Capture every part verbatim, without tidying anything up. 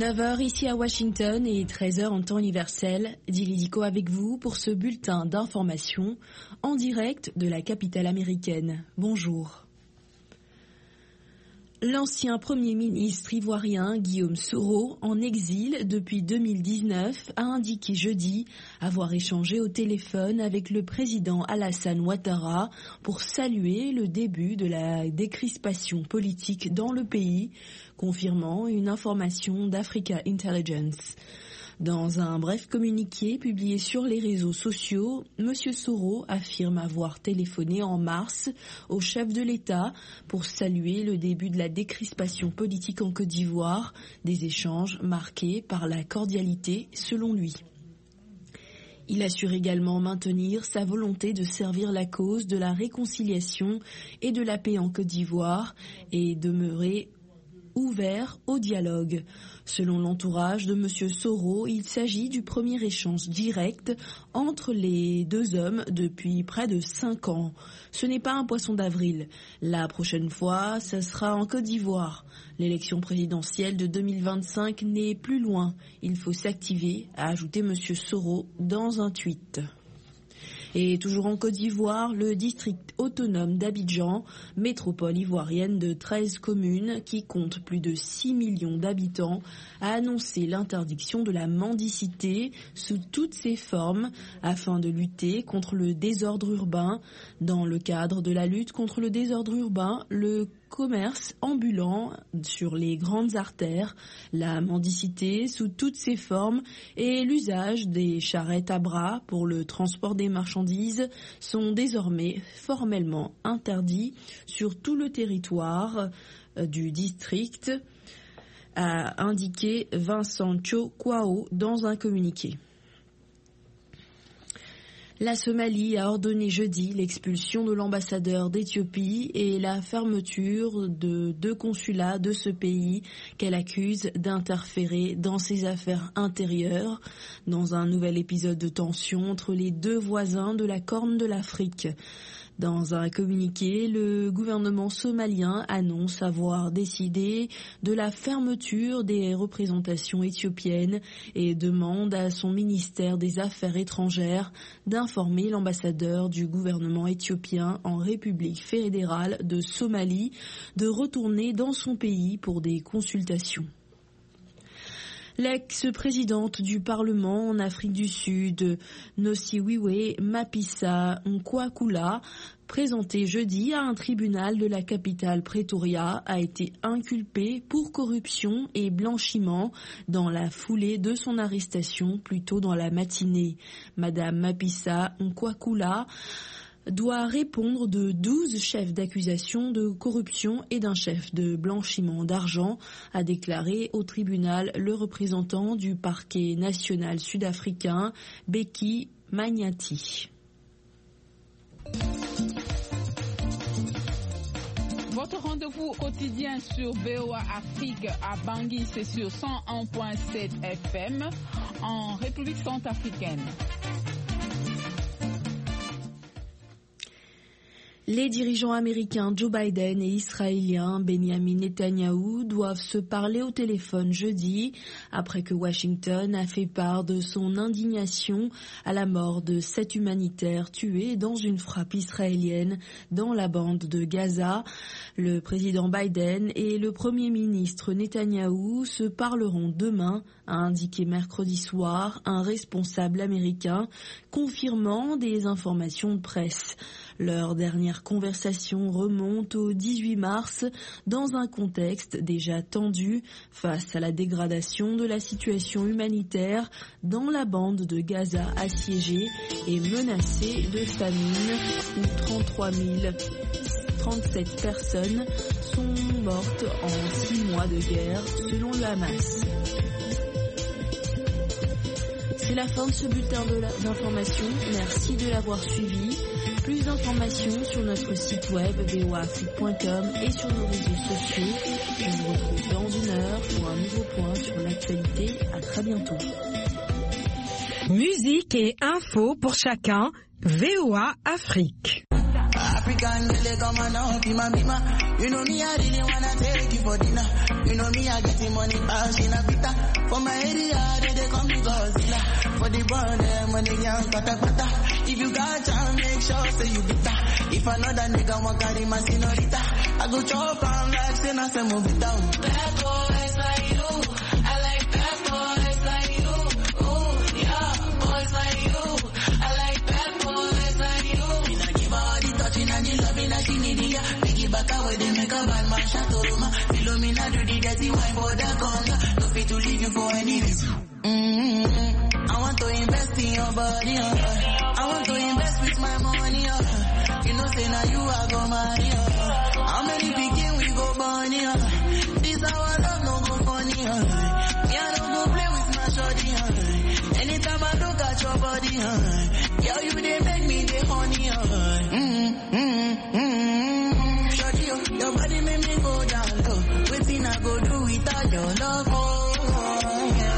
neuf heures ici à Washington et treize heures en temps universel. Dili Diko avec vous pour ce bulletin d'information en direct de la capitale américaine. Bonjour. L'ancien Premier ministre ivoirien Guillaume Soro, en exil depuis deux mille dix-neuf, a indiqué jeudi avoir échangé au téléphone avec le président Alassane Ouattara pour saluer le début de la décrispation politique dans le pays, confirmant une information d'Africa Intelligence. Dans un bref communiqué publié sur les réseaux sociaux, M. Soro affirme avoir téléphoné en mars au chef de l'État pour saluer le début de la décrispation politique en Côte d'Ivoire, des échanges marqués par la cordialité selon lui. Il assure également maintenir sa volonté de servir la cause de la réconciliation et de la paix en Côte d'Ivoire et demeurer ouvert au dialogue. Selon l'entourage de M. Soro, il s'agit du premier échange direct entre les deux hommes depuis près de cinq ans. Ce n'est pas un poisson d'avril. La prochaine fois, ça sera en Côte d'Ivoire. L'élection présidentielle de deux mille vingt-cinq n'est plus loin. Il faut s'activer, a ajouté M. Soro dans un tweet. Et toujours en Côte d'Ivoire, le district autonome d'Abidjan, métropole ivoirienne de treize communes qui compte plus de six millions d'habitants, a annoncé l'interdiction de la mendicité sous toutes ses formes afin de lutter contre le désordre urbain. Dans le cadre de la lutte contre le désordre urbain, le commerce ambulant sur les grandes artères, la mendicité sous toutes ses formes et l'usage des charrettes à bras pour le transport des marchandises sont désormais formellement interdits sur tout le territoire du district, a indiqué Vincent Cho Kwao dans un communiqué. La Somalie a ordonné jeudi l'expulsion de l'ambassadeur d'Éthiopie et la fermeture de deux consulats de ce pays qu'elle accuse d'interférer dans ses affaires intérieures dans un nouvel épisode de tension entre les deux voisins de la Corne de l'Afrique. Dans un communiqué, le gouvernement somalien annonce avoir décidé de la fermeture des représentations éthiopiennes et demande à son ministère des Affaires étrangères d'informer l'ambassadeur du gouvernement éthiopien en République fédérale de Somalie de retourner dans son pays pour des consultations. L'ex-présidente du Parlement en Afrique du Sud, Nosiviwe Mapisa Nkwakula, présentée jeudi à un tribunal de la capitale Pretoria, a été inculpée pour corruption et blanchiment dans la foulée de son arrestation plus tôt dans la matinée. Madame Mapisa Nkwakula doit répondre de douze chefs d'accusation de corruption et d'un chef de blanchiment d'argent, a déclaré au tribunal le représentant du parquet national sud-africain, Beki Manyati. Votre rendez-vous quotidien sur V O A Afrique à Bangui, c'est sur cent un virgule sept F M en République centrafricaine. Les dirigeants américains Joe Biden et israéliens Benjamin Netanyahou doivent se parler au téléphone jeudi après que Washington a fait part de son indignation à la mort de sept humanitaires tués dans une frappe israélienne dans la bande de Gaza. Le président Biden et le premier ministre Netanyahou se parleront demain, a indiqué mercredi soir un responsable américain confirmant des informations de presse. Leur dernière conversation remonte au dix-huit mars dans un contexte déjà tendu face à la dégradation de la situation humanitaire dans la bande de Gaza assiégée et menacée de famine où trente-trois mille trente-sept personnes sont mortes en six mois de guerre selon le Hamas. C'est la fin de ce bulletin d'information. Merci de l'avoir suivi. Plus d'informations sur notre site web v o a afrique point com et sur nos réseaux sociaux. Je vous retrouve dans une heure pour un nouveau point sur l'actualité. À très bientôt. Musique et infos pour chacun. V O A Afrique. African girl, come on now, be my bima. You know me, I really wanna take you for dinner. You know me, I getting money, pass in a pita. For my area, they, they call me Godzilla. For the bond, them when they young, kata kata. If you got time, make sure say you bitter. If another nigga want carry my senorita, I go chop on like say na say move it down. Bad boys like you, I like bad boys like you. Ooh, yeah, boys like you, I like bad boys like you. Me nah give her all the touching and the loving that she need, yeah. Piggy back away, they make a bad man shatoruma. Philomena do the dirty wine for the conga. No fit to leave you for any reason. Mm-hmm. I want to invest in your body, uh. I want to invest with my money, uh. You know say now you are go marry, uh. How many begin we go bunny, uh. This our love no go funny, uh. Me I don't go play with my shorty, uh. Anytime I look at your body, uh. Yo, you they make me the honey, uh. Mm-hmm, mm-hmm. Shorty, uh, your body make me go down low. Waiting I go do without your love, oh, oh yeah.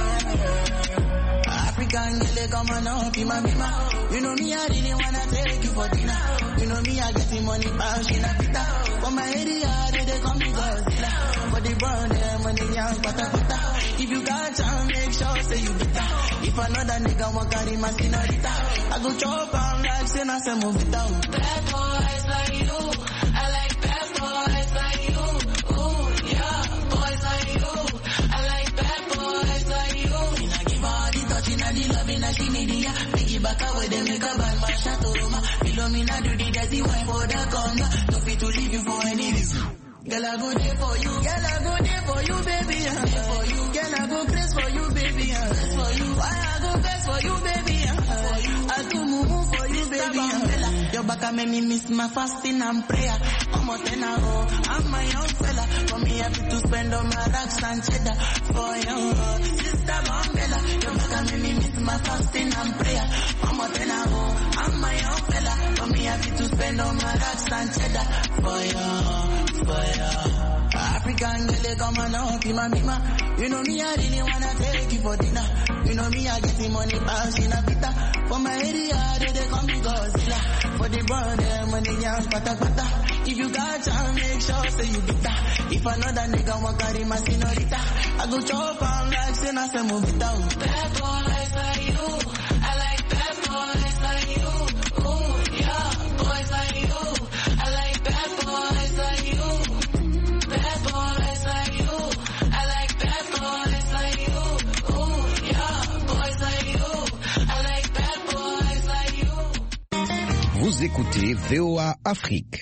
African girl, come on now, be my bima. You know me, I really wanna take you for dinner. You know me, I getting money, pass in a pita. For my area, they, they call me Godzilla. For the bond, them when they young, pata pata. If you got time, make sure say you bitter. If another nigga want carry my senorita, I go chop on like say na say move it down. Bad boys like you, I like bad boys like you. Ooh, yeah, boys like you, I like bad boys like you. Me nah give her all the touching and the loving that she need, yeah. Piggy back away, they make a bad man shatoruma. Philomena do the dirty wine for the conga. No fit to leave you for any reason. Girl, I go there for you. Girl, I go there for you, baby. Uh. For you. Girl, I go crazy for you, baby. Uh. For you. Why I go best for you, baby. Uh. For you. I do move move for you, baby. Uh. Your back make me miss my fasting and prayer. I'm a tenor, oh, I'm my young fella. For me, I have to spend on my racks and cheddar. For you, uh, sister Bambella. Your back make me miss my fasting and prayer. I'm a tenor, oh, I'm my young fella. For me, I have to spend on my racks and cheddar. For you, for you. African girl, come on now, be my bima. You know me, I really wanna take you for dinner. You know me, I getting money, pass in a pita. For my area, they, they call me Godzilla. For the bond, them when they young, pata pata. If you got time, make sure say you bitter. If another nigga want carry my senorita, I go chop on like say na say move it down. Bad boys like you, I like bad boys like you. Ooh, yeah, boys like you, I like bad boys like you. Bad boys like you, I like bad boys like you. Ooh, yeah, boys like you, I like bad boys like you. Vous écoutez V O A Afrique.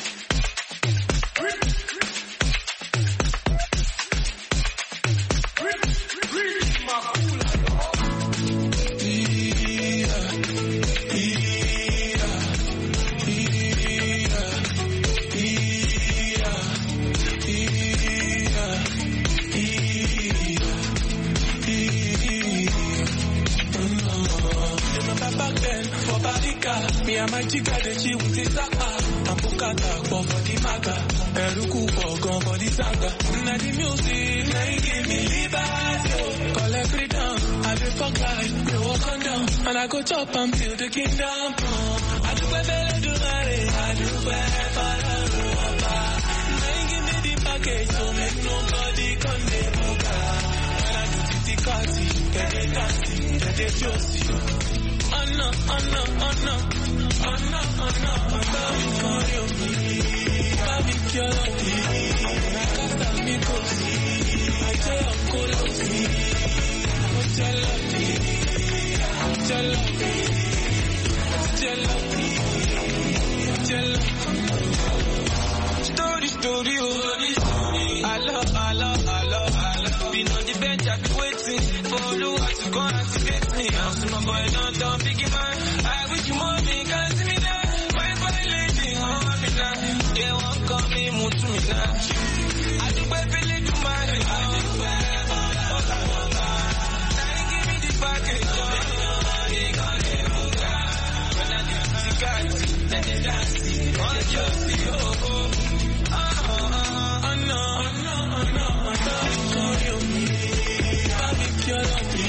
Me and my chica, they chill with the sapa. I'm Bukata, for the maga. Eruku, for gun, for the saga. Now the music, now you give me liberty. Call every down, I dey fuck life, they walk on down. And I go chop until the kingdom come. I do better, do better, I do better, now you give me the package, so make nobody come dey buga. When I do titi kati, get it nasty, get it juicy. Oh no, oh no, oh no, oh no, oh no, oh no, for you, baby, you're lucky. I can't me go see. I tell you, go low see. What's your lucky? What's your lucky? What's your lucky? What's your lucky? Story, story, oh. I love, I love, I love, I love. Been on the bench, I've been waiting for you to go and to get me. I'm still my boy, don't don't biggie man. I wish you more me, can't see me now. My boy lady, oh me now. They won't call me, move to me now.